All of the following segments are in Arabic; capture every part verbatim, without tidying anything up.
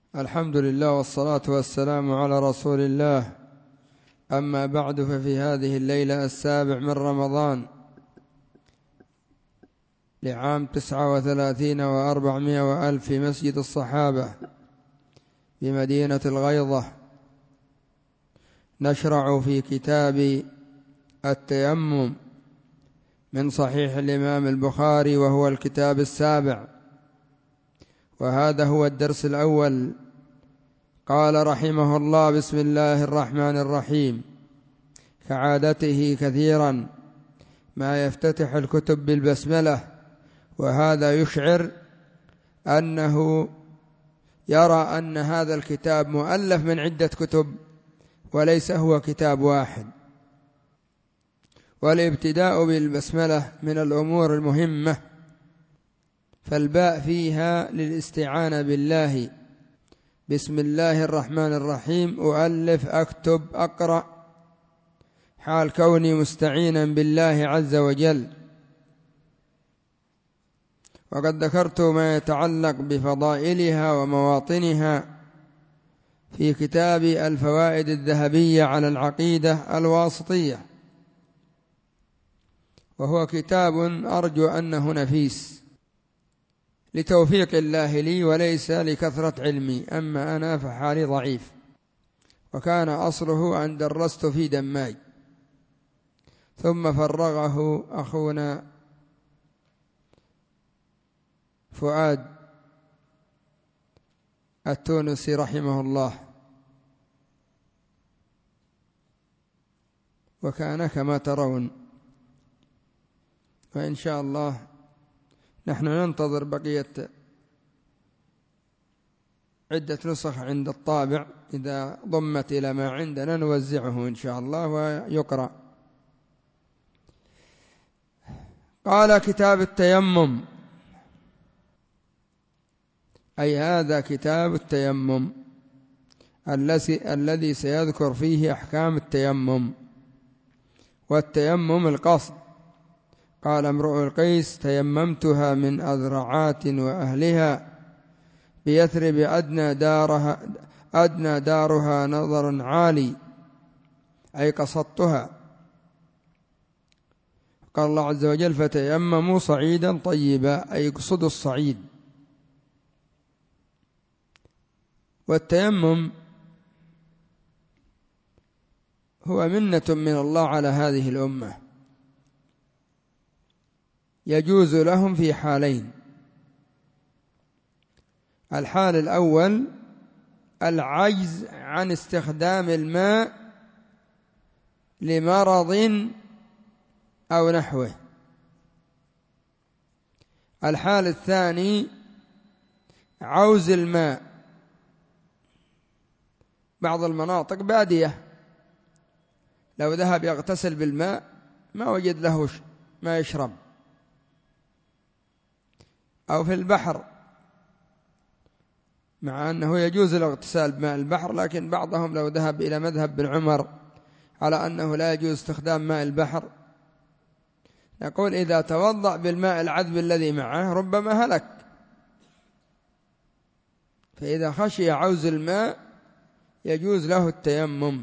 الحمد لله والصلاة والسلام على رسول الله. أما بعد، ففي هذه الليلة السابع من رمضان لعام تسعة وثلاثين وأربعمائة وألف في مسجد الصحابة بمدينة الغيضة، نشرع في كتاب التيمم من صحيح الإمام البخاري، وهو الكتاب السابع، وهذا هو الدرس الأول. قال رحمه الله: بسم الله الرحمن الرحيم. كعادته كثيرا ما يفتتح الكتب بالبسملة، وهذا يشعر أنه يرى أن هذا الكتاب مؤلف من عدة كتب وليس هو كتاب واحد. والابتداء بالبسملة من الأمور المهمة، فالباء فيها للاستعانة بالله. بسم الله الرحمن الرحيم، أؤلف، أكتب، أقرأ، حال كوني مستعينا بالله عز وجل. وقد ذكرت ما يتعلق بفضائلها ومواطنها في كتاب الفوائد الذهبية على العقيدة الواسطية، وهو كتاب أرجو أنه نفيس لتوفيق الله لي وليس لكثرة علمي، أما أنا فحالي ضعيف. وكان أصله أن درست في دماج، ثم فرغه أخونا فؤاد التونسي رحمه الله، وكان كما ترون. وإن شاء الله نحن ننتظر بقية عدة نسخ عند الطابع، إذا ضمت إلى ما عندنا نوزعه إن شاء الله ويقرأ. قال: كتاب التيمم، أي هذا كتاب التيمم الذي سيذكر فيه أحكام التيمم. والتيمم القصد. قال امرؤ القيس: تيممتها من أذرعات وأهلها بيثرب أدنى دارها أدنى دارها نظر عالي، أي قصدتها. قال الله عز وجل: فتيمموا صعيدا طيبا، أي اقصدوا الصعيد. والتيمم هو منة من الله على هذه الأمة، يجوز لهم في حالين. الحال الأول العجز عن استخدام الماء لمرض أو نحوه. الحال الثاني عوز الماء. بعض المناطق بادية، لو ذهب يغتسل بالماء ما وجد له ما يشرب، أو في البحر، مع أنه يجوز الاغتسال بماء البحر، لكن بعضهم لو ذهب إلى مذهب بن عمر على أنه لا يجوز استخدام ماء البحر، نقول إذا توضأ بالماء العذب الذي معه ربما هلك. فإذا خشي عوز الماء يجوز له التيمم.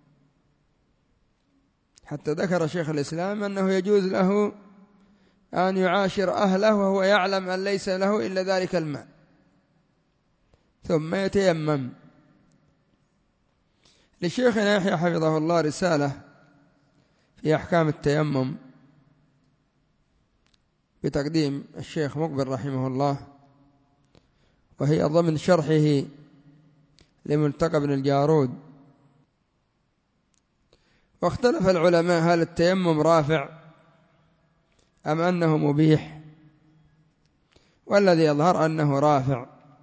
حتى ذكر شيخ الإسلام أنه يجوز له أن يعاشر أهله وهو يعلم أن ليس له إلا ذلك الماء، ثم يتيمم. لشيخنا يحيى حفظه الله رسالة في أحكام التيمم بتقديم الشيخ مقبل رحمه الله، وهي ضمن شرحه لملتقى بن الجارود. واختلف العلماء هل التيمم رافع أم أنه مبيح، والذي يظهر أنه رافع،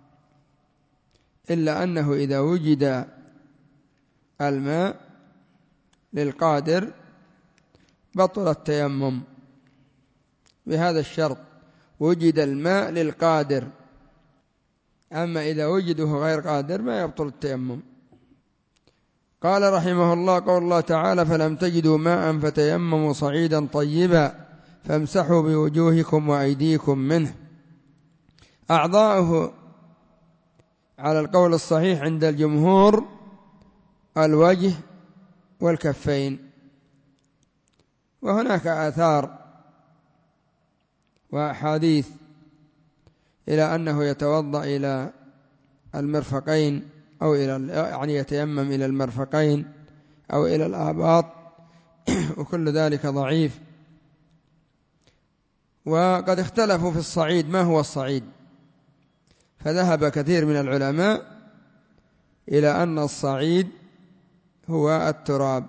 إلا أنه إذا وجد الماء للقادر بطل التيمم بهذا الشرط: وجد الماء للقادر. أما إذا وجده غير قادر ما يبطل التيمم. قال رحمه الله: قول الله تعالى: فلم تجدوا ماء فتيمموا صعيدا طيبا فامسحوا بوجوهكم وأيديكم منه. أعضاؤه على القول الصحيح عند الجمهور الوجه والكفين. وهناك آثار وأحاديث إلى أنه يتوضأ إلى المرفقين أو إلى يعني يتيمم إلى المرفقين أو إلى الآباط وكل ذلك ضعيف. وقد اختلفوا في الصعيد، ما هو الصعيد؟ فذهب كثير من العلماء إلى أن الصعيد هو التراب،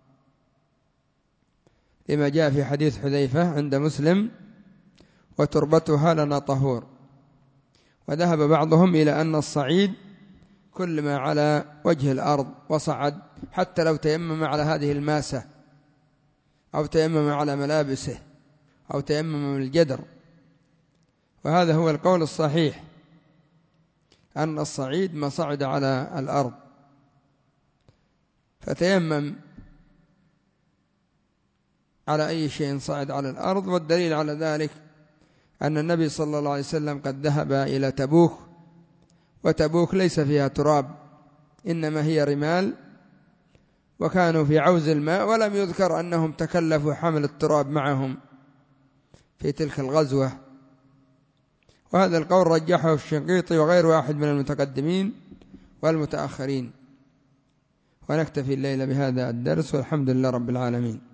لما جاء في حديث حذيفة عند مسلم: وتربتها لنا طهور. وذهب بعضهم إلى أن الصعيد كل ما على وجه الأرض وصعد، حتى لو تيمم على هذه الماسة أو تيمم على ملابسه أو تيمم من الجدر. وهذا هو القول الصحيح، أن الصعيد ما صعد على الأرض. فتيمم على أي شيء صعد على الأرض. والدليل على ذلك أن النبي صلى الله عليه وسلم قد ذهب إلى تبوك، وتبوك ليس فيها تراب، إنما هي رمال، وكانوا في عوز الماء، ولم يذكر أنهم تكلفوا حمل التراب معهم في تلك الغزوة. وهذا القول رجحه الشنقيطي وغير واحد من المتقدمين والمتأخرين. ونكتفي الليلة بهذا الدرس، والحمد لله رب العالمين.